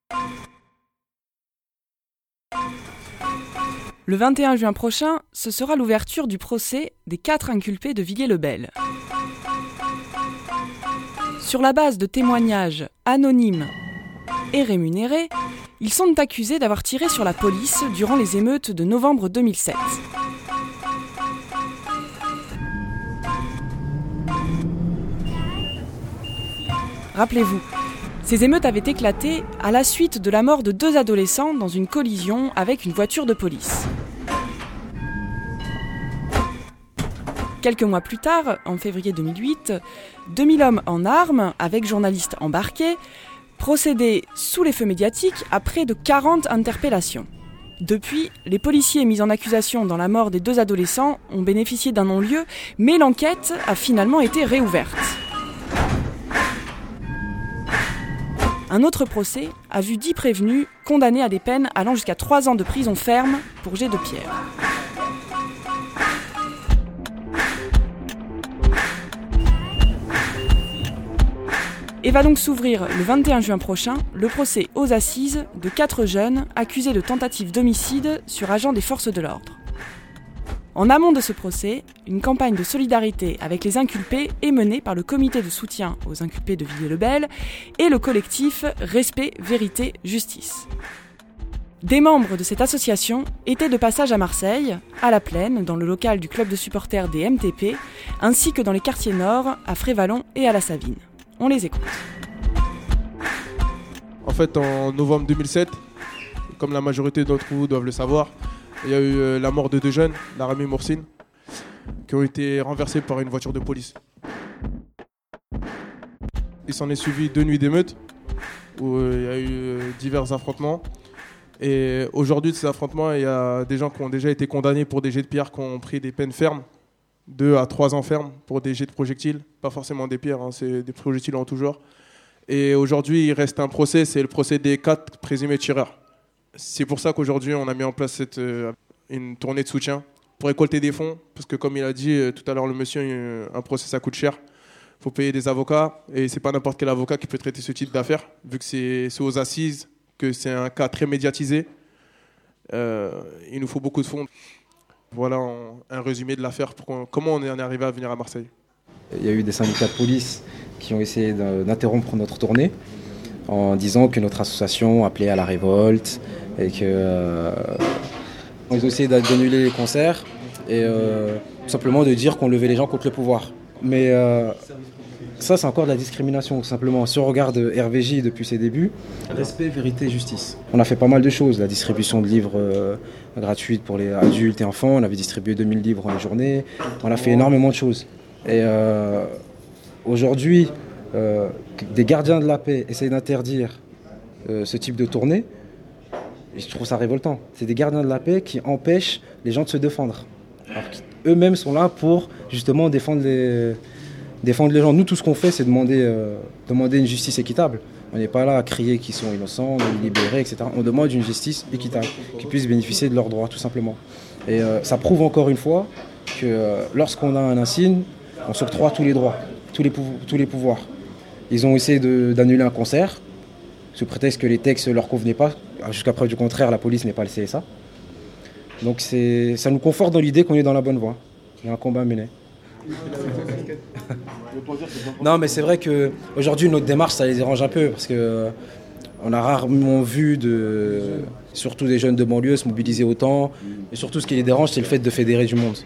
Le 21 juin prochain, ce sera l'ouverture du procès des 4 inculpés de Villiers-le-Bel. Sur la base de témoignages anonymes et rémunérés, ils sont accusés d'avoir tiré sur la police durant les émeutes de novembre 2007. Rappelez-vous, ces émeutes avaient éclaté à la suite de la mort de 2 adolescents dans une collision avec une voiture de police. Quelques mois plus tard, en février 2008, 2000 hommes en armes, avec journalistes embarqués, procédaient sous les feux médiatiques à près de 40 interpellations. Depuis, les policiers mis en accusation dans la mort des 2 adolescents ont bénéficié d'un non-lieu, mais l'enquête a finalement été réouverte. Un autre procès a vu 10 prévenus condamnés à des peines allant jusqu'à 3 ans de prison ferme pour jet de pierre. Et va donc s'ouvrir le 21 juin prochain le procès aux assises de 4 jeunes accusés de tentative d'homicide sur agents des forces de l'ordre. En amont de ce procès, une campagne de solidarité avec les inculpés est menée par le comité de soutien aux inculpés de Villiers-le-Bel et le collectif Respect, Vérité, Justice. Des membres de cette association étaient de passage à Marseille, à La Plaine, dans le local du club de supporters des MTP, ainsi que dans les quartiers nord, à Frévalon et à La Savine. On les écoute. En fait, en novembre 2007, comme la majorité d'entre vous doivent le savoir, il y a eu la mort de 2 jeunes, Laram et Morsine, qui ont été renversés par une voiture de police. Il s'en est suivi 2 nuits d'émeute, où il y a eu divers affrontements. Et aujourd'hui, de ces affrontements, il y a des gens qui ont déjà été condamnés pour des jets de pierre, qui ont pris des peines fermes, 2 à 3 ans ferme pour des jets de projectiles, pas forcément des pierres, hein, c'est des projectiles en tout genre. Et aujourd'hui, il reste un procès, c'est le procès des 4 présumés tireurs. C'est pour ça qu'aujourd'hui, on a mis en place une tournée de soutien pour récolter des fonds, parce que comme il a dit tout à l'heure le monsieur, un procès ça coûte cher. Il faut payer des avocats, et c'est pas n'importe quel avocat qui peut traiter ce type d'affaires, vu que c'est aux assises, que c'est un cas très médiatisé. Il nous faut beaucoup de fonds. Voilà un résumé de l'affaire, comment on est arrivé à venir à Marseille. Il y a eu des syndicats de police qui ont essayé d'interrompre notre tournée en disant que notre association appelait à la révolte et que ils ont essayé d'annuler les concerts et tout simplement de dire qu'on levait les gens contre le pouvoir. Mais ça, c'est encore de la discrimination, tout simplement. Si on regarde RVJ depuis ses débuts, respect, vérité, justice. On a fait pas mal de choses, la distribution de livres gratuits pour les adultes et enfants, on avait distribué 2000 livres en une journée, on a fait énormément de choses. Et aujourd'hui, des gardiens de la paix essayent d'interdire ce type de tournée, et je trouve ça révoltant. C'est des gardiens de la paix qui empêchent les gens de se défendre. Alors qu'eux-mêmes sont là pour justement défendre les gens. Nous, tout ce qu'on fait, c'est demander une justice équitable. On n'est pas là à crier qu'ils sont innocents, libérés, etc. On demande une justice équitable, qu'ils puissent bénéficier de leurs droits, tout simplement. Et ça prouve encore une fois que lorsqu'on a un insigne, on s'octroie tous les droits, tous les pouvoirs. Ils ont essayé d'annuler un concert, sous prétexte que les textes ne leur convenaient pas. Jusqu'à preuve du contraire, la police n'est pas le CSA. Donc ça nous conforte dans l'idée qu'on est dans la bonne voie. Il y a un combat mené. Non, mais c'est vrai qu'aujourd'hui, notre démarche, ça les dérange un peu, parce qu'on a rarement vu, surtout des jeunes de banlieue, se mobiliser autant. Et surtout, ce qui les dérange, c'est le fait de fédérer du monde.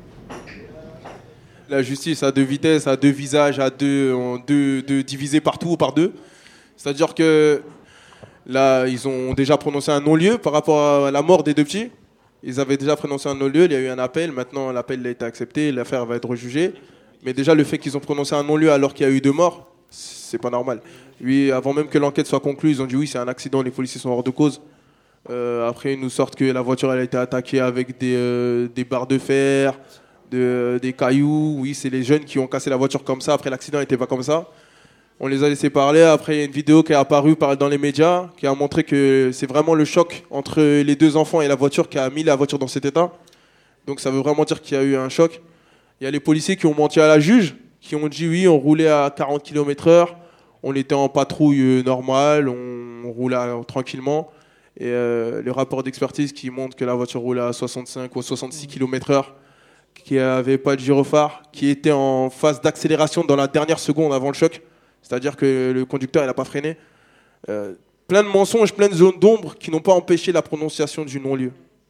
La justice a 2 vitesses, a 2 visages, a divisé partout par 2. C'est-à-dire que là, ils ont déjà prononcé un non-lieu par rapport à la mort des 2 petits. Ils avaient déjà prononcé un non-lieu, il y a eu un appel. Maintenant, l'appel a été accepté, l'affaire va être rejugée. Mais déjà, le fait qu'ils ont prononcé un non-lieu alors qu'il y a eu 2 morts, c'est pas normal. Oui, avant même que l'enquête soit conclue, ils ont dit oui, c'est un accident, les policiers sont hors de cause. Après, ils nous sortent que la voiture elle a été attaquée avec des barres de fer, des cailloux. Oui, c'est les jeunes qui ont cassé la voiture comme ça. Après, l'accident n'était pas comme ça. On les a laissés parler. Après, il y a une vidéo qui est apparue dans les médias qui a montré que c'est vraiment le choc entre les 2 enfants et la voiture qui a mis la voiture dans cet état. Donc ça veut vraiment dire qu'il y a eu un choc. Il y a les policiers qui ont menti à la juge, qui ont dit oui, on roulait à 40 km/h, On était en patrouille normale, on roulait tranquillement. Et le rapport d'expertise qui montre que la voiture roulait à 65 ou 66 km/h, qui n'avait pas de gyrophare, qui était en phase d'accélération dans la dernière seconde avant le choc. C'est-à-dire que le conducteur n'a pas freiné. Plein de mensonges, plein de zones d'ombre qui n'ont pas empêché la prononciation du non-lieu.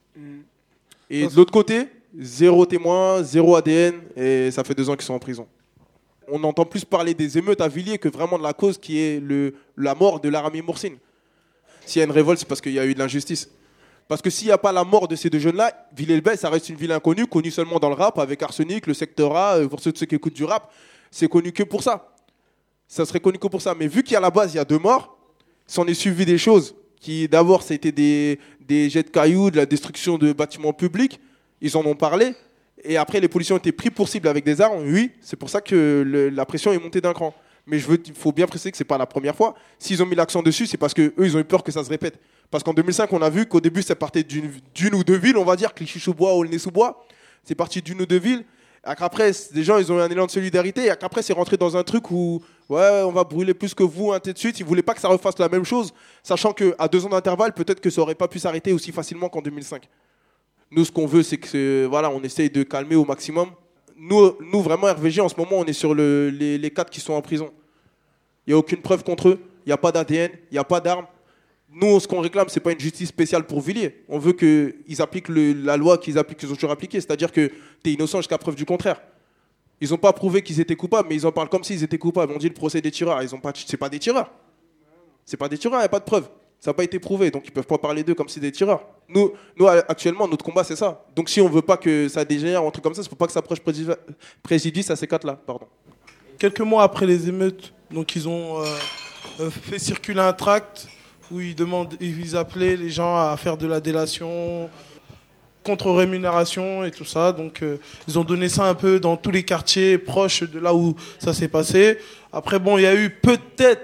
Et de l'autre côté, 0 témoin, 0 ADN, et ça fait 2 ans qu'ils sont en prison. On entend plus parler des émeutes à Villiers que vraiment de la cause qui est la mort de Laramie Moursine. S'il y a une révolte, c'est parce qu'il y a eu de l'injustice. Parce que s'il n'y a pas la mort de ces 2 jeunes-là, Villiers-le-Bel, ça reste une ville inconnue, connue seulement dans le rap, avec Arsenic, le secteur A, pour ceux qui écoutent du rap, c'est connu que pour ça. Ça serait connu que pour ça. Mais vu qu'à la base, il y a 2 morts, s'en est suivi des choses qui, d'abord, c'était des jets de cailloux, de la destruction de bâtiments publics. Ils en ont parlé. Et après, les policiers ont été pris pour cible avec des armes. Oui, c'est pour ça que la pression est montée d'un cran. Mais il faut bien préciser que ce n'est pas la première fois. S'ils ont mis l'accent dessus, c'est parce qu'eux, ils ont eu peur que ça se répète. Parce qu'en 2005, on a vu qu'au début, ça partait d'une ou 2 villes, on va dire, Clichy-sous-Bois, Aulnay-sous-Bois. C'est parti d'une ou 2 villes. Après, les gens, ils ont eu un élan de solidarité. Et après, c'est rentré dans un truc où, ouais, on va brûler plus que vous, un de suite. Ils ne voulaient pas que ça refasse la même chose, sachant qu'à 2 ans d'intervalle, peut-être que ça n'aurait pas pu s'arrêter aussi facilement qu'en 2005. Nous, ce qu'on veut, c'est que, voilà, on essaye de calmer au maximum. Nous vraiment, RVG, en ce moment, on est sur les 4 qui sont en prison. Il n'y a aucune preuve contre eux. Il n'y a pas d'ADN, il n'y a pas d'armes. Nous, ce qu'on réclame, ce n'est pas une justice spéciale pour Villiers. On veut qu'ils appliquent la loi qu'ils ont toujours appliquée. C'est-à-dire que tu es innocent jusqu'à preuve du contraire. Ils n'ont pas prouvé qu'ils étaient coupables, mais ils en parlent comme s'ils étaient coupables. On dit le procès des tireurs. C'est pas des tireurs. C'est pas des tireurs, il n'y a pas de preuve. Ça n'a pas été prouvé, donc ils ne peuvent pas parler d'eux comme si des tireurs. Nous, actuellement, notre combat, c'est ça. Donc si on ne veut pas que ça dégénère ou un truc comme ça, il ne faut pas que ça préjudice à ces 4-là. Pardon. Quelques mois après les émeutes, donc ils ont fait circuler un tract où ils appelaient les gens à faire de la délation contre rémunération et tout ça. Donc ils ont donné ça un peu dans tous les quartiers proches de là où ça s'est passé. Après, bon, il y a eu peut-être,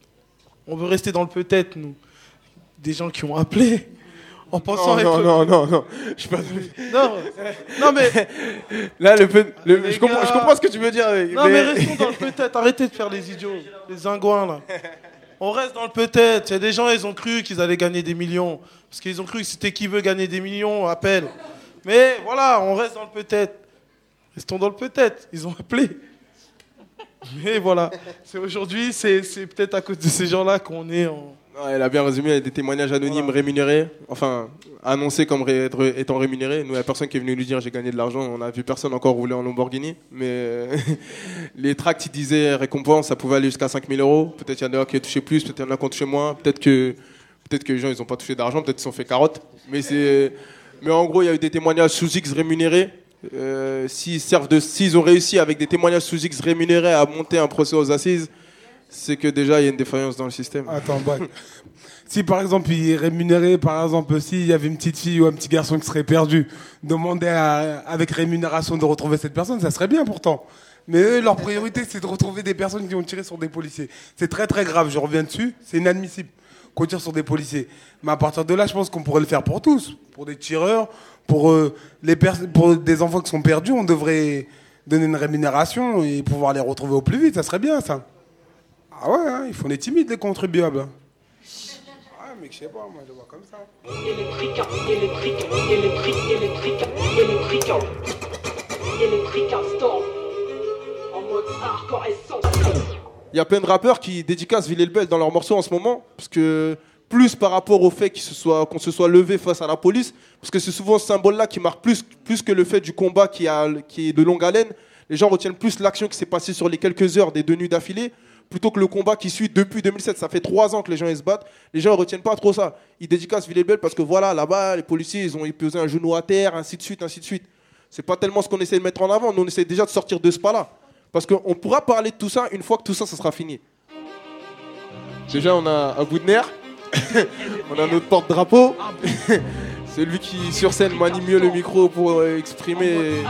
on veut rester dans le peut-être, nous, des gens qui ont appelé en pensant non. Je suis pas... non, mais... Là, je comprends ce que tu veux dire. Mais restons dans le peut-être. Arrêtez de faire les idiots, les zingouins, là. On reste dans le peut-être. Il y a des gens, ils ont cru qu'ils allaient gagner des millions. Parce qu'ils ont cru que c'était qui veut gagner des millions, appelle. Mais voilà, on reste dans le peut-être. Restons dans le peut-être. Ils ont appelé. Mais voilà. Aujourd'hui, c'est peut-être à cause de ces gens-là qu'on est en... Non, elle a bien résumé, il y a des témoignages anonymes rémunérés, enfin annoncés comme étant rémunérés. Nous, il n'y a personne qui est venu lui dire j'ai gagné de l'argent, on n'a vu personne encore rouler en Lamborghini. Mais les tracts, ils disaient récompense, ça pouvait aller jusqu'à 5 000 €. Peut-être il y en a qui ont touché plus, peut-être il y en a qui ont touché moins. Peut-être que les gens, ils n'ont pas touché d'argent, peut-être qu'ils se sont fait carotte. Mais en gros, il y a eu des témoignages sous X rémunérés. S'ils ont réussi avec des témoignages sous X rémunérés à monter un procès aux assises, c'est que déjà il y a une défaillance dans le système. Attends, bon. Si par exemple il est rémunéré, par exemple, s'il y avait une petite fille ou un petit garçon qui serait perdu, demander avec rémunération de retrouver cette personne, ça serait bien pourtant. Mais eux, leur priorité, c'est de retrouver des personnes qui ont tiré sur des policiers. C'est très très grave, je reviens dessus, c'est inadmissible qu'on tire sur des policiers. Mais à partir de là, je pense qu'on pourrait le faire pour tous. Pour des tireurs, pour des enfants qui sont perdus, on devrait donner une rémunération et pouvoir les retrouver au plus vite, ça serait bien ça. Ah ouais, hein, ils font des timides, les contribuables. Ah, mais je sais pas, moi je le vois comme ça. Stop. En mode hardcore essence. Il y a plein de rappeurs qui dédicacent Villiers-le-Bel dans leurs morceaux en ce moment, parce que plus par rapport au fait qu'on se soit levé face à la police, parce que c'est souvent ce symbole-là qui marque plus que le fait du combat qui est de longue haleine. Les gens retiennent plus l'action qui s'est passée sur les quelques heures des 2 nuits d'affilée, plutôt que le combat qui suit depuis 2007. Ça fait 3 ans que les gens ils se battent. Les gens ne retiennent pas trop ça. Ils dédicacent Villiers-le-Bel parce que voilà, là-bas, les policiers, ils ont posé un genou à terre, ainsi de suite, ainsi de suite. C'est pas tellement ce qu'on essaie de mettre en avant. Nous, on essaie déjà de sortir de ce pas-là. Parce qu'on pourra parler de tout ça une fois que tout ça, ça sera fini. Déjà, on a un bout de nerf. On a notre porte-drapeau. Celui qui sur scène manie mieux le micro pour exprimer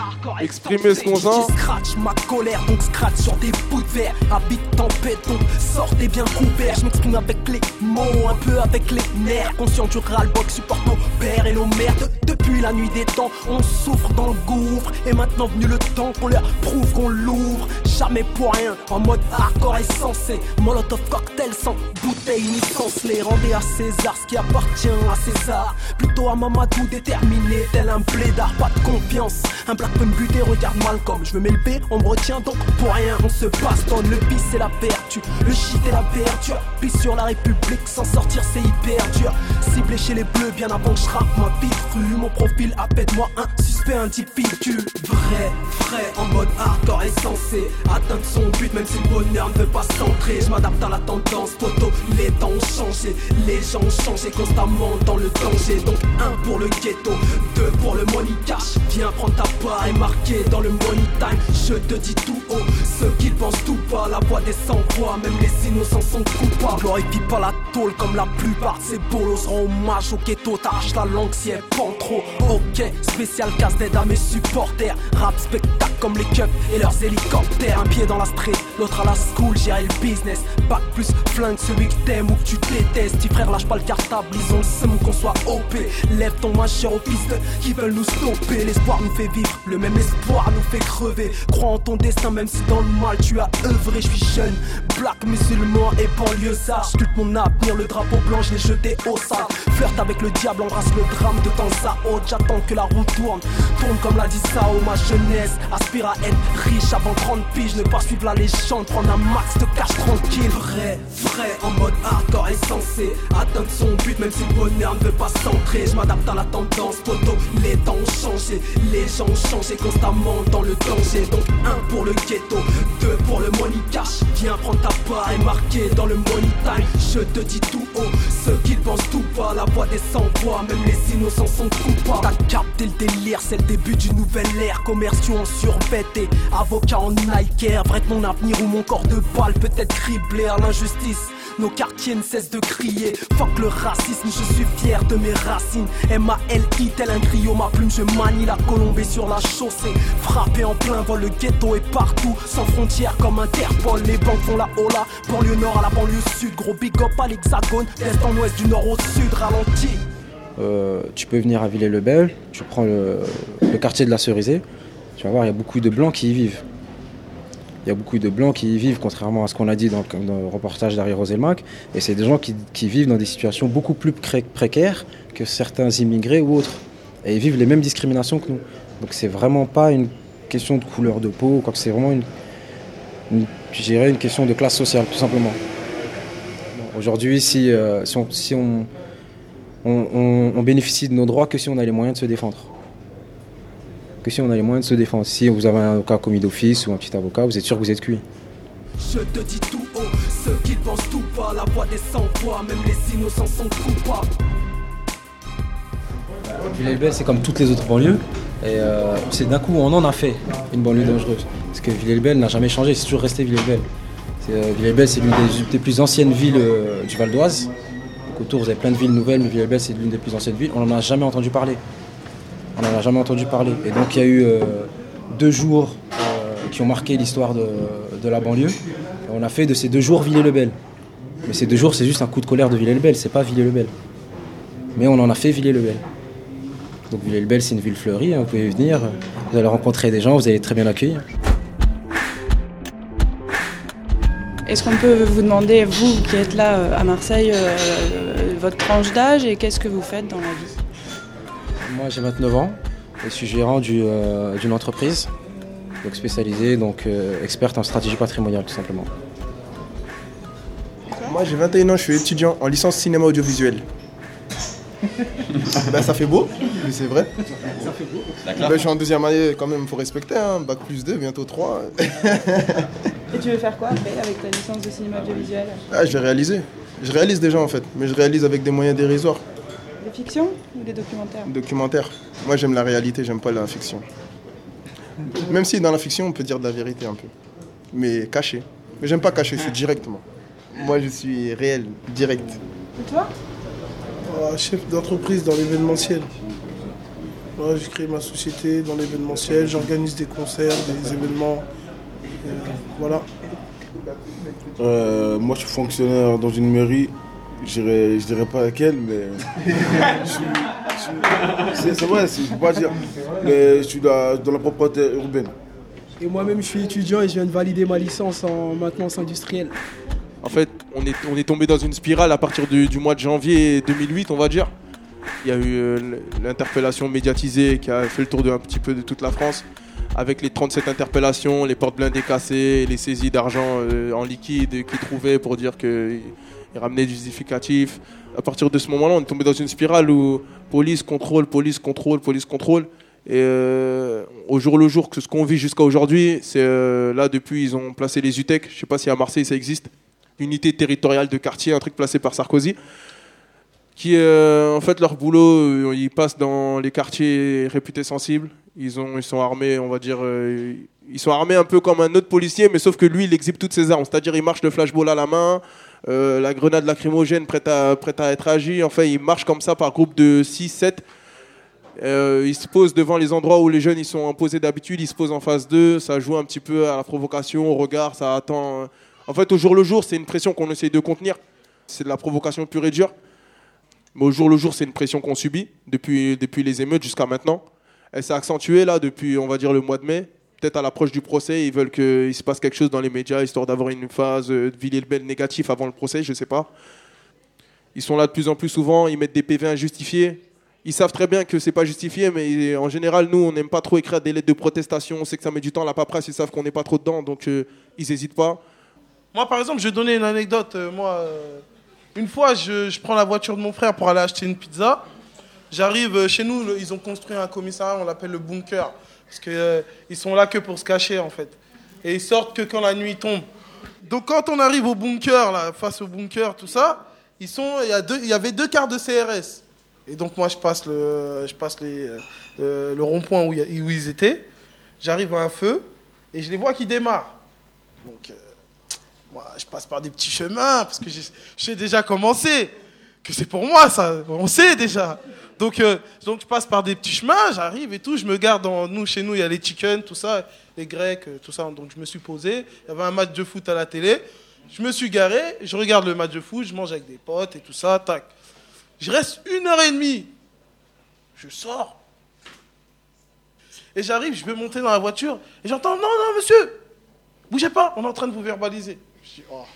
ce qu'on sent. Scratch ma colère, donc scratch sur des bouts de verre. Habite tempête, donc sortez bien couvert. Je m'exprime avec les mots, un peu avec les nerfs. Conscient du ras-le-bol que supportent nos pères et nos mères. Depuis la nuit des temps, on souffre dans le gouffre. Et maintenant venu le temps qu'on leur prouve qu'on l'ouvre. Jamais pour rien, en mode hardcore et sensé. Molotov cocktail sans bouteille ni sans les rendez à César ce qui appartient à César. Plutôt à Mamadou déterminé, tel un blédard, pas de confiance. Un black peut me buter, regarde Malcolm. Je veux m'élever, on me retient donc pour rien. On se bastonne, le bis c'est la vertu, le shit est la verdure. Puis sur la République, sans sortir c'est hyper dur. Ciblé chez les bleus, bien avant que je rappe ma vie rue. Mon profil appelle-moi un suspect individu. Vrai, en mode hardcore et sensé. Atteindre son but, même si le bonheur ne veut pas s'entrer. Je m'adapte à la tendance, photo, les temps ont changé. Les gens ont changé constamment dans le danger. Donc 1 pour le ghetto, 2 pour le money cash. Viens prendre ta part et marquer dans le money time. Je te dis tout haut, ceux qui pensent tout bas. La voix des sans-voix, même les innocents sont coupables. Glorifie pas la tôle comme la plupart de ces bolos. Rends hommage au ghetto, t'arraches la langue si elle pend trop. Ok, spécial casse d'aide à mes supporters. Rap spectacle comme les cups et leurs hélicoptères. Un pied dans la street, l'autre à la school, gérer le business. Bac plus flingue, celui que t'aimes ou que tu détestes. Petit frère lâche pas le cartable, ils ont le seum qu'on soit OP. Lève ton majeur aux pistes qui veulent nous stopper. L'espoir nous fait vivre, le même espoir nous fait crever. Crois en ton destin même si dans le mal tu as œuvré. Je suis jeune, black, musulman et banlieusard. Sculpte mon avenir, le drapeau blanc je l'ai jeté au sale. Flirte avec le diable, embrasse le drame de temps à autre. J'attends que la roue tourne comme l'a dit Sao. Ma jeunesse aspire à être riche avant 30 piges. Ne pas suivre la légende, prendre un max de cash tranquille. Vrai, en mode hardcore et sensé. Atteindre son but même si le bonheur ne veut pas s'entrer. Je m'adapte à la tendance, photo, les temps ont changé. Les gens ont changé constamment dans le danger. Donc 1 pour le ghetto, 2 pour le money cash. Viens prendre ta part et marquer dans le money time. Je te dis tout haut, ceux qui pensent tout bas. La voix des sans-voix, même les innocents sont coupables. T'as capté le délire, c'est le début d'une nouvelle ère. Commerciaux en survêté, avocat en Nike Air. Vrai que mon avenir ou mon corps de balle peut être criblé à l'injustice. Nos quartiers ne cessent de crier. Fuck le racisme, je suis fier de mes racines. M-A-L-I, tel un griot, ma plume, je manie la colombée sur la chaussée. Frappé en plein vol, le ghetto est partout. Sans frontières comme Interpol, les banques font la hola. Banlieue nord à la banlieue sud, gros big up à l'hexagone. Est en ouest, du nord au sud, ralenti. Tu peux venir à Villers-le-Bel, tu prends le quartier de la Cerisée, tu vas voir, il y a beaucoup de blancs qui y vivent. Il y a beaucoup de blancs qui y vivent, contrairement à ce qu'on a dit dans le reportage d'Harry Roselmack. Et c'est des gens qui vivent dans des situations beaucoup plus précaires que certains immigrés ou autres. Et ils vivent les mêmes discriminations que nous. Donc c'est vraiment pas une question de couleur de peau, quoi que c'est vraiment je dirais une question de classe sociale, tout simplement. Aujourd'hui, si on bénéficie de nos droits que si on a les moyens de se défendre. Si vous avez un avocat commis d'office ou un petit avocat, vous êtes sûr que vous êtes cuit. Je te dis tout haut, ceux qui pensent tout bas. La voix des sans-voix, même les innocents sont coupables. Villers-le-Bel, c'est comme toutes les autres banlieues. Et c'est d'un coup, on en a fait une banlieue dangereuse. Parce que Villers-le-Bel n'a jamais changé, c'est toujours resté Villers-le-Bel. Villers-le-Bel, c'est l'une des plus anciennes villes du Val d'Oise. Donc autour, vous avez plein de villes nouvelles, mais Villers-le-Bel, c'est l'une des plus anciennes villes. On n'en a jamais entendu parler. Et donc, il y a eu 2 jours qui ont marqué l'histoire de la banlieue. Et on a fait de ces 2 jours Villers-le-Bel. Mais ces 2 jours, c'est juste un coup de colère de Villers-le-Bel, c'est pas Villers-le-Bel. Mais on en a fait Villers-le-Bel. Donc Villers-le-Bel, c'est une ville fleurie, hein, vous pouvez venir, vous allez rencontrer des gens, vous allez être très bien accueillis. Est-ce qu'on peut vous demander, vous qui êtes là à Marseille, votre tranche d'âge et qu'est-ce que vous faites dans la vie ? Moi j'ai 29 ans, je suis gérant d'une entreprise donc spécialisée, experte en stratégie patrimoniale tout simplement. Moi j'ai 21 ans, je suis étudiant en licence cinéma audiovisuel. Ça fait beau, mais c'est vrai. Ça fait beau. Je suis en 2e année quand même, il faut respecter, hein. Bac plus 2, bientôt 3. Et tu veux faire quoi après avec ta licence de cinéma audiovisuel ? Je vais réaliser. Je réalise déjà en fait, mais je réalise avec des moyens dérisoires. Des fictions ou des documentaires ? Documentaires. Moi j'aime la réalité, j'aime pas la fiction. Même si dans la fiction on peut dire de la vérité un peu. Mais caché. Mais j'aime pas caché, c'est directement. Moi je suis réel, direct. Et toi ? Chef d'entreprise dans l'événementiel. Voilà, j'ai créé ma société dans l'événementiel, j'organise des concerts, des événements. Voilà. Moi, je suis fonctionnaire dans une mairie. Je dirais pas laquelle, mais c'est vrai, je peux pas dire. Mais je suis dans la propreté urbaine. Et moi-même, je suis étudiant et je viens de valider ma licence en maintenance industrielle. En fait, on est tombé dans une spirale à partir du mois de janvier 2008, on va dire. Il y a eu l'interpellation médiatisée qui a fait le tour un petit peu de toute la France, avec les 37 interpellations, les portes blindées cassées, les saisies d'argent en liquide qu'ils trouvaient pour dire qu'ils ramenaient du justificatif. À partir de ce moment-là, on est tombé dans une spirale où police, contrôle, police, contrôle, police, contrôle. Et au jour le jour, ce qu'on vit jusqu'à aujourd'hui, c'est là depuis ils ont placé les UTEC. Je ne sais pas si à Marseille ça existe. Unité territoriale de quartier, un truc placé par Sarkozy. Qui en fait leur boulot, ils passent dans les quartiers réputés sensibles. Ils sont armés, on va dire, ils sont armés un peu comme un autre policier, mais sauf que lui, il exhibe toutes ses armes. C'est-à-dire, il marche le flashball à la main, la grenade lacrymogène prête à être agi. Enfin, il marche comme ça par groupe de 6, 7. Il se pose devant les endroits où les jeunes ils sont posés d'habitude, il se pose en face d'eux. Ça joue un petit peu à la provocation, au regard, ça attend. En fait, au jour le jour, c'est une pression qu'on essaye de contenir. C'est de la provocation pure et dure. Mais au jour le jour, c'est une pression qu'on subit depuis les émeutes jusqu'à maintenant. Elle s'est accentuée là depuis, on va dire, le mois de mai. Peut-être à l'approche du procès, ils veulent qu'il se passe quelque chose dans les médias, histoire d'avoir une phase de Villiers-le-Bel négatif avant le procès, je sais pas. Ils sont là de plus en plus souvent, ils mettent des PV injustifiés. Ils savent très bien que c'est pas justifié, mais en général, nous, on n'aime pas trop écrire des lettres de protestation. On sait que ça met du temps, la paperasse, ils savent qu'on n'est pas trop dedans, donc ils n'hésitent pas. Moi, par exemple, je vais donner une anecdote. Une fois, je prends la voiture de mon frère pour aller acheter une pizza. J'arrive chez nous, ils ont construit un commissariat, on l'appelle le bunker. Parce qu'ils sont là que pour se cacher, en fait. Et ils sortent que quand la nuit tombe. Donc, quand on arrive au bunker, là, face au bunker, tout ça, il y avait 2 quarts de CRS. Et donc, moi, je passe le rond-point où ils étaient. J'arrive à un feu et je les vois qui démarrent. Donc, moi, je passe par des petits chemins parce que je sais déjà commencer. Que c'est pour moi, ça. On sait déjà. Donc, je passe par des petits chemins, j'arrive et tout. Je me garde chez nous, il y a les chickens, tout ça, les grecs, tout ça. Donc, je me suis posé. Il y avait un match de foot à la télé. Je me suis garé, je regarde le match de foot, je mange avec des potes et tout ça, tac. Je reste 1h30. Je sors. Et j'arrive, je vais monter dans la voiture. Et j'entends, non, monsieur, bougez pas, on est en train de vous verbaliser. Je dis, oh.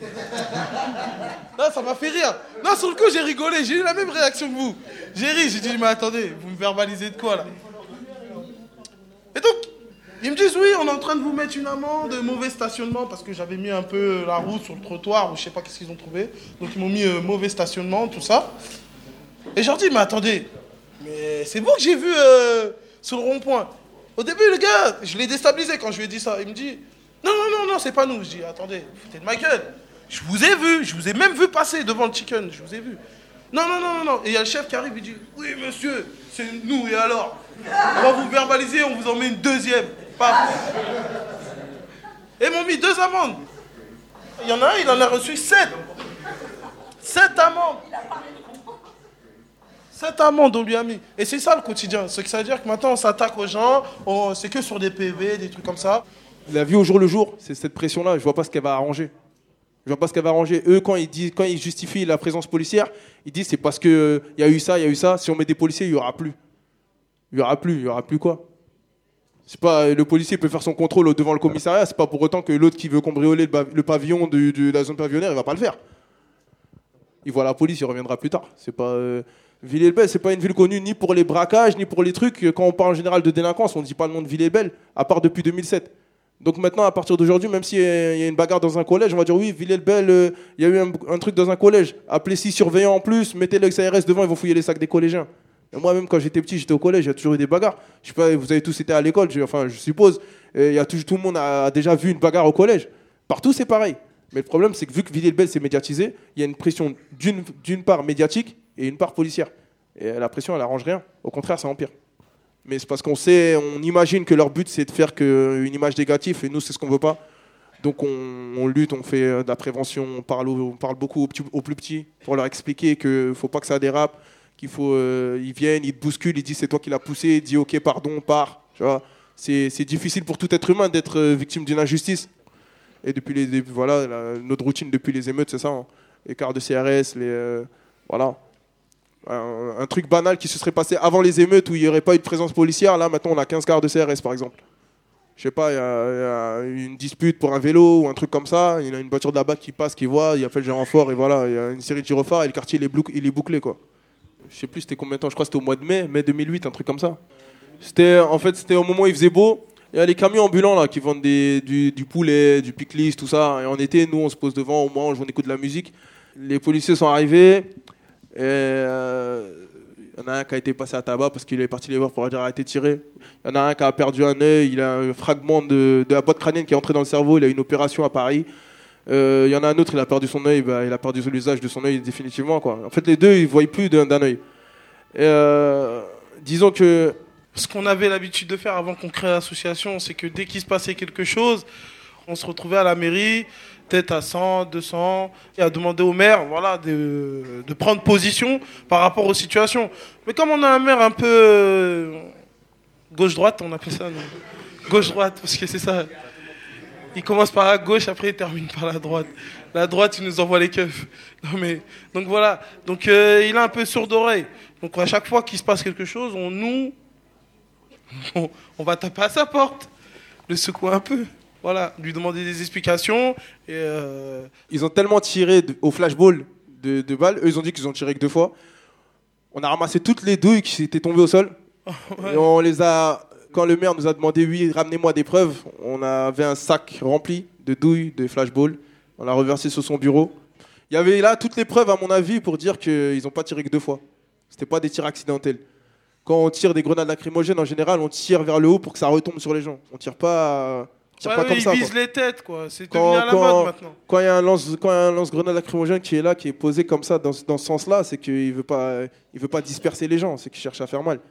Là, ça m'a fait rire. Non, sur le coup, j'ai rigolé. J'ai eu la même réaction que vous. J'ai ri, j'ai dit, mais attendez, vous me verbalisez de quoi, là? Et donc, ils me disent, oui, on est en train de vous mettre une amende, mauvais stationnement, parce que j'avais mis un peu la route sur le trottoir, ou je sais pas qu'est-ce qu'ils ont trouvé. Donc, ils m'ont mis mauvais stationnement, tout ça. Et je leur dis, mais attendez, mais c'est vous que j'ai vu sur le rond-point. Au début, le gars, je l'ai déstabilisé quand je lui ai dit ça. Il me dit, non, c'est pas nous. Je dis, attendez, vous foutez de ma gueule. Je vous ai vu, je vous ai même vu passer devant le chicken, je vous ai vu. Non. Et il y a le chef qui arrive, il dit, oui, monsieur, c'est nous, et alors? On va vous verbaliser, on vous en met une deuxième. Paf. Et ils m'ont mis 2 amendes. Il y en a un, il en a reçu 7. 7 amendes. 7 amendes, on lui a mis. Et c'est ça le quotidien. Ça veut dire que maintenant, on s'attaque aux gens, c'est que sur des PV, des trucs comme ça. La vie au jour le jour, c'est cette pression-là, je vois pas ce qu'elle va arranger. Eux, quand ils justifient la présence policière, ils disent c'est parce qu'il y a eu ça. Si on met des policiers, il y aura plus. Il y aura plus quoi? C'est pas, le policier peut faire son contrôle devant le commissariat, c'est pas pour autant que l'autre qui veut cambrioler le pavillon de la zone pavillonnaire, il va pas le faire. Il voit la police, il reviendra plus tard. C'est pas Villiers-le-Bel, c'est pas une ville connue ni pour les braquages, ni pour les trucs. Quand on parle en général de délinquance, on ne dit pas le nom de Villiers-le-Bel, à part depuis 2007. Donc maintenant, à partir d'aujourd'hui, même s'il y a une bagarre dans un collège, on va dire oui, Villiers-le-Bel, il y a eu un truc dans un collège. Appelez 6 surveillants en plus, mettez le XARS devant, ils vont fouiller les sacs des collégiens. Et moi, même quand j'étais petit, j'étais au collège, il y a toujours eu des bagarres. Je sais pas, vous avez tous été à l'école, je suppose. Et tout le monde a déjà vu une bagarre au collège. Partout, c'est pareil. Mais le problème, c'est que vu que Villiers-le-Bel s'est médiatisé, il y a une pression d'une part médiatique et une part policière. Et la pression, elle arrange rien. Au contraire, ça empire. Mais c'est parce on imagine que leur but, c'est de faire une image négative, et nous, c'est ce qu'on veut pas. Donc on lutte, on fait de la prévention, on parle beaucoup aux plus petits pour leur expliquer qu'il ne faut pas que ça dérape, ils viennent, ils te bousculent, ils disent c'est toi qui l'as poussé, dis ok pardon, pars. Tu vois, c'est difficile pour tout être humain d'être victime d'une injustice. Et depuis notre routine depuis les émeutes, c'est ça. Hein. Les quarts de CRS, voilà. Un truc banal qui se serait passé avant les émeutes où il n'y aurait pas eu de présence policière. Là, maintenant, on a 15 quarts de CRS, par exemple. Je sais pas, il y a une dispute pour un vélo ou un truc comme ça. Il y a une voiture de la BAC qui passe, qui voit, il appelle le renfort et voilà. Il y a une série de gyrophares et le quartier, il est bouclé, quoi. Je sais plus c'était combien de temps, je crois que c'était au mois de mai 2008, un truc comme ça. C'était au moment où il faisait beau. Il y a les camions ambulants là qui vendent du poulet, du pickles, tout ça. Et en été, nous, on se pose devant, au moins, on écoute de la musique. Les policiers sont arrivés. Et il y en a un qui a été passé à tabac parce qu'il est parti les voir pour leur dire arrêtez de tirer. Il y en a un qui a perdu un œil, il a un fragment de la boîte crânienne qui est entré dans le cerveau, il a eu une opération à Paris. Il y en a un autre, il a perdu son œil, il a perdu l'usage de son œil définitivement, quoi. En fait, les deux, ils ne voient plus d'un œil. Disons que... Ce qu'on avait l'habitude de faire avant qu'on crée l'association, c'est que dès qu'il se passait quelque chose, on se retrouvait à la mairie, peut-être à 100, 200, et à demander au maire de prendre position par rapport aux situations. Mais comme on a un maire un peu gauche-droite, on appelle ça, gauche-droite, parce que c'est ça. Il commence par la gauche, après il termine par la droite. La droite, il nous envoie les keufs. Donc voilà. Donc il est un peu sourd d'oreille. Donc à chaque fois qu'il se passe quelque chose, on va taper à sa porte, le secouer un peu. Voilà, lui demander des explications. Ils ont tellement tiré au flashball de balles. Eux, ils ont dit qu'ils ont tiré que 2 fois. On a ramassé toutes les douilles qui étaient tombées au sol. Ouais. Et on les a... Quand le maire nous a demandé, oui, ramenez-moi des preuves, on avait un sac rempli de douilles, de flashball. On l'a reversé sur son bureau. Il y avait là toutes les preuves, à mon avis, pour dire qu'ils n'ont pas tiré que 2 fois. C'était pas des tirs accidentels. Quand on tire des grenades lacrymogènes, en général, on tire vers le haut pour que ça retombe sur les gens. On tire pas comme ça. Ils visent les têtes, quoi. C'est devenu à la mode maintenant. Quand il y a un lance-grenade lacrymogène qui est là, qui est posé comme ça, dans ce sens-là, c'est qu'il veut pas disperser les gens, c'est qu'il cherche à faire mal.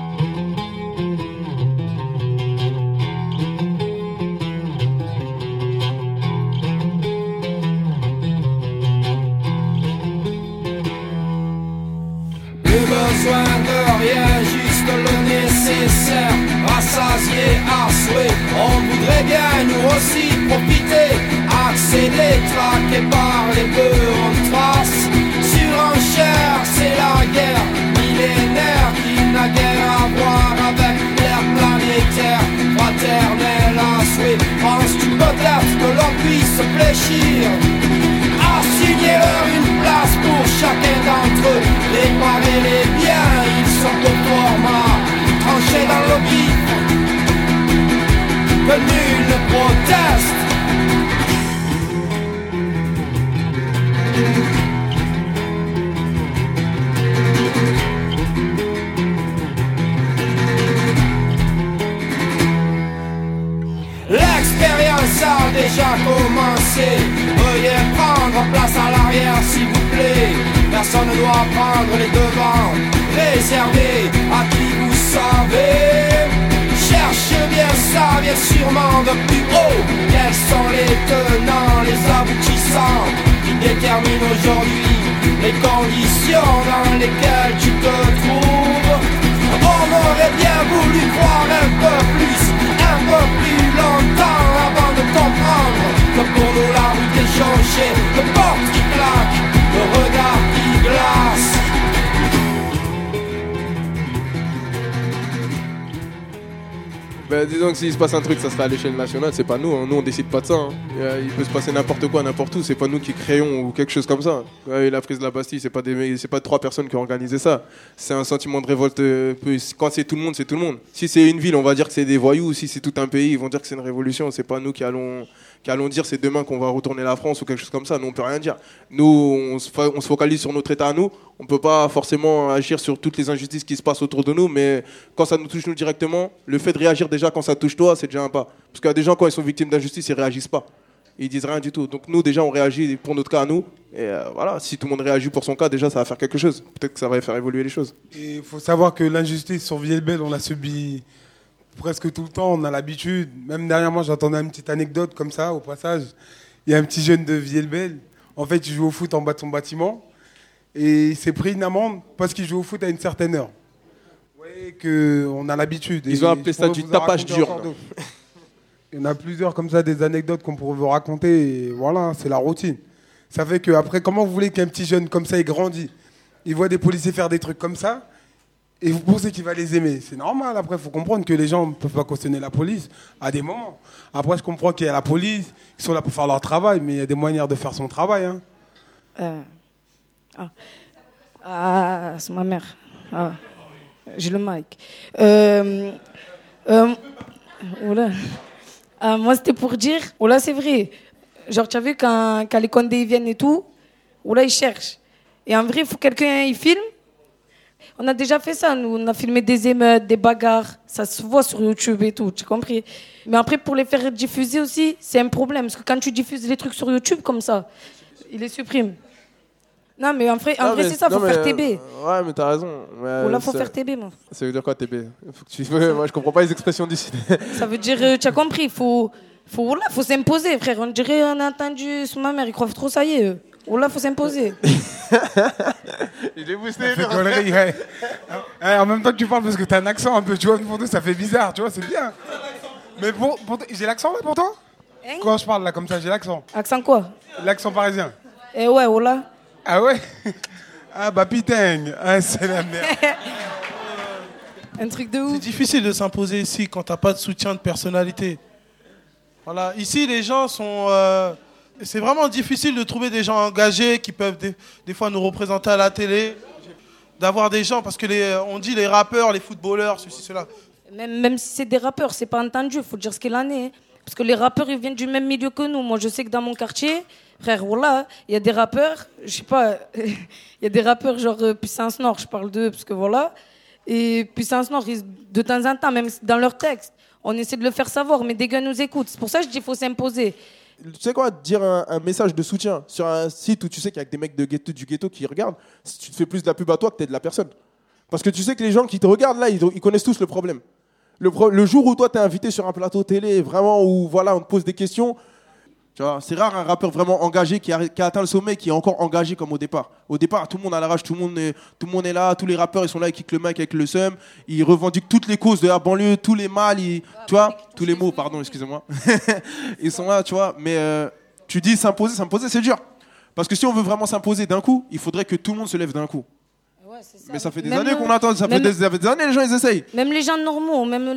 Besoin de rien, juste le nécessaire, rassasié à souhait. On voudrait bien nous aussi profiter, accéder, traqué par les bœufs en trace. Surenchère, c'est la guerre millénaire qui n'a guère à voir avec l'ère planétaire. Fraternel à souhait, penses-tu peut-être que l'on puisse fléchir? Assigner-leur une place pour chacun d'entre eux, réparer les biens, ils sont au format, tranchés dans le vif, que nul ne proteste. L'expérience a déjà commencé. Veuillez prendre place à l'arrière s'il vous plaît. Personne ne doit prendre les devants. Réservé à qui vous savez. Cherchez bien ça, vient sûrement de plus haut. Quels sont les tenants, les aboutissants qui déterminent aujourd'hui les conditions dans lesquelles tu te trouves? On aurait bien voulu croire un peu plus longtemps avant de comprendre que pour nous la route est changée, le porte qui claque, le regard qui glace. Ben, disons que s'il se passe un truc, ça sera à l'échelle nationale, c'est pas nous, hein. Nous on décide pas de ça. Hein. Il peut se passer n'importe quoi, n'importe où, c'est pas nous qui créons ou quelque chose comme ça. La prise de la Bastille, c'est pas 3 personnes qui ont organisé ça. C'est un sentiment de révolte. Quand c'est tout le monde, c'est tout le monde. Si c'est une ville, on va dire que c'est des voyous. Si c'est tout un pays, ils vont dire que c'est une révolution. C'est pas nous qui allons dire c'est demain qu'on va retourner la France ou quelque chose comme ça. Nous on peut rien dire. Nous on se focalise sur notre état à nous. On peut pas forcément agir sur toutes les injustices qui se passent autour de nous, mais quand ça nous touche nous directement, le fait de réagir déjà quand ça touche toi, c'est déjà un pas. Parce qu'il y a des gens quand ils sont victimes d'injustice, ils réagissent pas. Ils disent rien du tout. Donc nous déjà on réagit pour notre cas à nous. Et voilà, si tout le monde réagit pour son cas, déjà ça va faire quelque chose. Peut-être que ça va faire évoluer les choses. Il faut savoir que l'injustice sur Villers-Bel, on l'a subi presque tout le temps, on a l'habitude. Même dernièrement, j'entendais une petite anecdote comme ça, au passage. Il y a un petit jeune de Villers-Bel. En fait, il joue au foot en bas de son bâtiment. Et il s'est pris une amende parce qu'il joue au foot à une certaine heure. Vous voyez qu'on a l'habitude. Ils ont appelé ça du tapage dur. Il y en a plusieurs comme ça, des anecdotes qu'on pourrait vous raconter. Et voilà, c'est la routine. Ça fait qu'après, comment vous voulez qu'un petit jeune comme ça, il grandit, il voit des policiers faire des trucs comme ça, et vous pensez qu'il va les aimer? C'est normal. Après, il faut comprendre que les gens ne peuvent pas cautionner la police à des moments. Après, je comprends qu'il y a la police, ils sont là pour faire leur travail, mais il y a des manières de faire son travail. Hein. C'est ma mère. J'ai le mic. Voilà. Moi, c'était pour dire, voilà, c'est vrai. Genre, tu as vu quand les Condés ils viennent et tout, voilà, ils cherchent. Et en vrai, il faut que quelqu'un il filme. On a déjà fait ça, nous. On a filmé des émeutes, des bagarres. Ça se voit sur YouTube et tout, tu as compris? Mais après, pour les faire diffuser aussi, c'est un problème. Parce que quand tu diffuses les trucs sur YouTube comme ça, ils les suppriment. Non, mais en vrai c'est ça, il faut faire TB. Ouais, mais t'as raison. Là, faut faire TB, moi. Ça veut dire quoi, TB? Moi, je comprends pas les expressions d'ici. Ça veut dire, tu as compris, faut s'imposer, frère. On dirait, on a entendu sur ma mère, ils croient trop, ça y est. Là, faut s'imposer. Il est boosté. En même temps que tu parles, parce que t'as un accent un peu, tu vois, pour nous, ça fait bizarre, tu vois, c'est bien. Mais j'ai l'accent là pour toi? Quand je parle là comme ça, j'ai l'accent. Accent quoi? L'accent parisien. Eh ouais, là. Ah ouais? Ah bah putain, c'est la merde. Un truc de ouf. C'est difficile de s'imposer ici quand t'as pas de soutien de personnalité. Voilà, ici les gens sont... c'est vraiment difficile de trouver des gens engagés qui peuvent des fois nous représenter à la télé. D'avoir des gens, parce que on dit les rappeurs, les footballeurs, ceci, cela. Même si c'est des rappeurs, c'est pas entendu, il faut dire ce qu'il en est. Parce que les rappeurs, ils viennent du même milieu que nous. Moi, je sais que dans mon quartier, frère, voilà, il y a des rappeurs, je sais pas, il y a des rappeurs genre Puissance Nord, je parle d'eux, parce que voilà. Et Puissance Nord, de temps en temps, même dans leurs textes, on essaie de le faire savoir, mais des gars nous écoutent. C'est pour ça que je dis qu'il faut s'imposer. Tu sais quoi, dire un message de soutien sur un site où tu sais qu'il y a des mecs du ghetto qui regardent, tu te fais plus de la pub à toi que t'es de la personne. Parce que tu sais que les gens qui te regardent là, ils connaissent tous le problème. Le jour où toi t'es invité sur un plateau télé, vraiment où voilà, on te pose des questions, tu vois, c'est rare un rappeur vraiment engagé qui a atteint le sommet, qui est encore engagé comme au départ. Au départ, tout le monde a la rage, tout le monde est là, tous les rappeurs ils sont là, ils kickent le mic avec le seum, ils revendiquent toutes les causes de la banlieue, tous les mal, tu vois, tous les mots, pardon, excusez-moi. Ils sont là, tu vois, mais tu dis s'imposer, c'est dur. Parce que si on veut vraiment s'imposer d'un coup, il faudrait que tout le monde se lève d'un coup. Ouais, c'est ça. Mais ça fait des années qu'on attend, ça fait des années les gens ils essayent. Même les gens normaux, même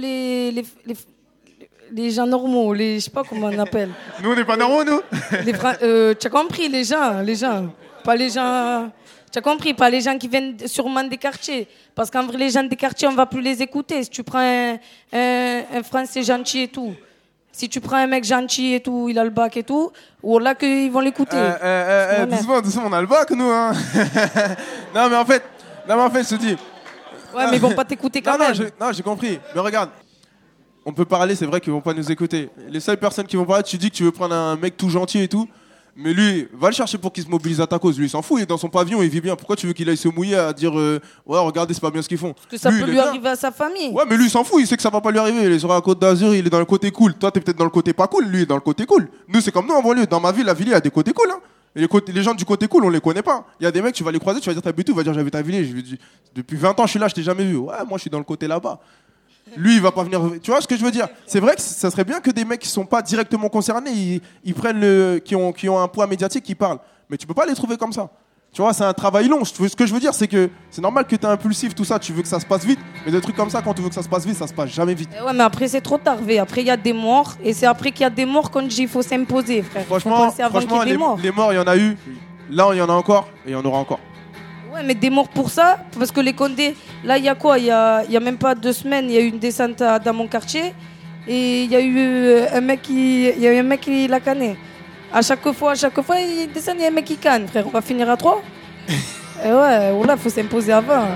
les gens normaux, je sais pas comment on appelle. Nous on n'est pas normaux, nous. Tu as compris, les gens. Pas les gens... Tu as compris, pas les gens qui viennent sûrement des quartiers. Parce qu'en vrai, les gens des quartiers, on va plus les écouter. Si tu prends un Français gentil et tout, si tu prends un mec gentil et tout, il a le bac et tout, ou là qu'ils vont l'écouter. Doucement, on a le bac, nous. Hein. Non, mais en fait, je te dis... Ouais, mais ils vont pas t'écouter quand même. Non, j'ai compris. Mais regarde, on peut parler, c'est vrai qu'ils vont pas nous écouter. Les seules personnes qui vont parler, tu dis que tu veux prendre un mec tout gentil et tout, mais lui, va le chercher pour qu'il se mobilise à ta cause. Lui, il s'en fout, il est dans son pavillon, il vit bien. Pourquoi tu veux qu'il aille se mouiller à dire ouais, regardez, c'est pas bien ce qu'ils font? Parce que ça peut lui arriver à sa famille. Ouais, mais lui, il s'en fout, il sait que ça va pas lui arriver. Il est sur la Côte d'Azur, il est dans le côté cool. Toi, t'es peut-être dans le côté pas cool, lui, il est dans le côté cool. Nous, c'est comme nous en banlieue. Dans ma ville, la ville, il y a des côtés cool. Hein. Et les gens du côté cool, on les connaît pas. Il y a des mecs, tu vas les croiser, tu vas dire t'habites où? Il va dire j'habite à Villiers. Je lui dis depuis 20 ans, je suis là, je t'ai jamais vu. Ouais, moi, je suis dans le côté là-bas. Lui, il va pas venir. Tu vois ce que je veux dire? C'est vrai que ça serait bien que des mecs qui sont pas directement concernés, ils prennent qui ont un poids médiatique, qui parlent. Mais tu peux pas les trouver comme ça. Tu vois, c'est un travail long. Ce que je veux dire, c'est que c'est normal que tu es impulsif, tout ça. Tu veux que ça se passe vite. Mais des trucs comme ça, quand tu veux que ça se passe vite, ça se passe jamais vite. Ouais, mais après, c'est trop tard. Après, il y a des morts. Et c'est après qu'il y a des morts qu'on dit qu'il faut s'imposer, frère. Franchement, les morts, il y en a eu. Là, il y en a encore. Et il y en aura encore. Ouais, mais des morts pour ça, parce que les Condés, là, il y a quoi? Il y a même pas 2 semaines, il y a eu une descente dans mon quartier, et il y a eu un mec qui l'a canné. À chaque fois, il descend, il y a un mec qui canne, frère. On va finir à 3. Et ouais, là, faut s'imposer avant.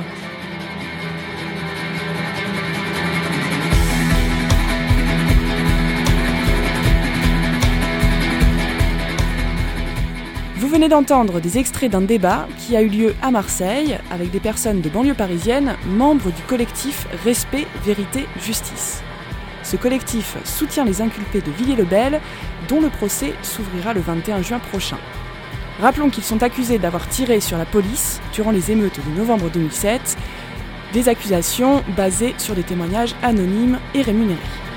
Vous venez d'entendre des extraits d'un débat qui a eu lieu à Marseille avec des personnes de banlieue parisienne, membres du collectif Respect, Vérité, Justice. Ce collectif soutient les inculpés de Villiers-le-Bel, dont le procès s'ouvrira le 21 juin prochain. Rappelons qu'ils sont accusés d'avoir tiré sur la police durant les émeutes de novembre 2007, des accusations basées sur des témoignages anonymes et rémunérés.